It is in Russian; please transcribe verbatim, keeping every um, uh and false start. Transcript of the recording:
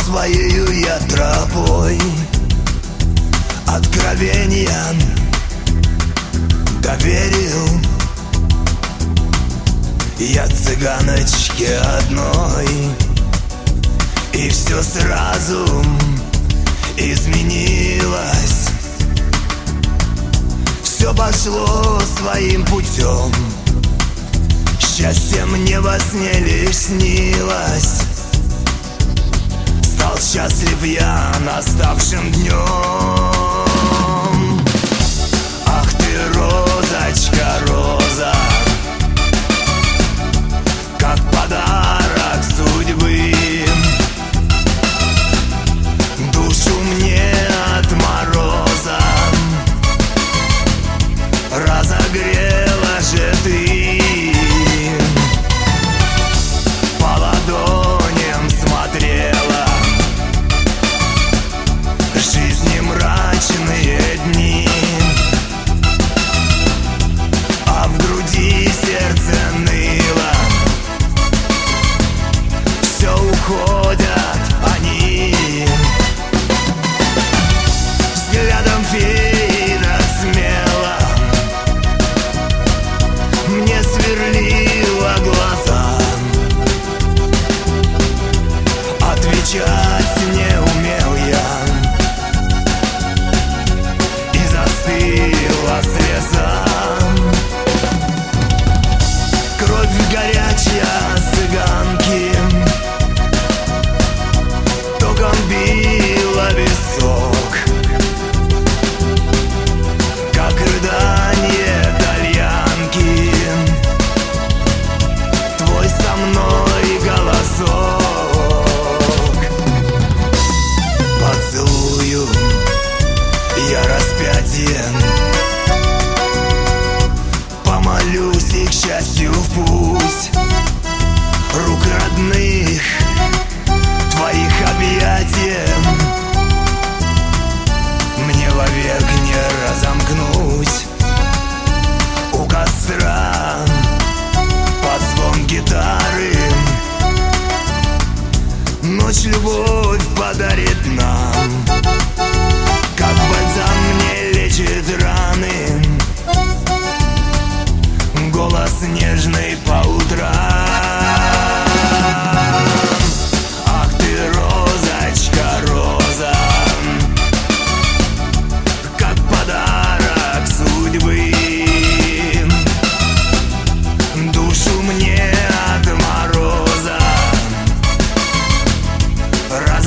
своею я тропой откровения доверил я цыганочке одной, и все сразу изменилось. Все пошло своим путем, счастье мне во сне лишь снилось. Стал счастлив я наставшим днем. Ах ты, розочка, роза, как подарок судьбы, душу мне от мороза разогрела же ты. По ладоням смотрела жизни мрачные дни, а в груди сердце ныло. Все уходят они. Взглядом феи так смело мне сверлила глаза. Отвечать не умел я, и застыла слеза. Кровь горячая цыганки током била висок, как рыдание тальянки твой со мной голосок. Поцелую я распятие, помолюсь и к счастью в путь рук родных твоих объятием мне вовек не разомкнуть. У костра под звон гитары ночь любовь подарит нам, как бальзам мне лечит раны голос нежный по утрам. Ах ты, розочка, роза, как подарок судьбы, душу мне от мороза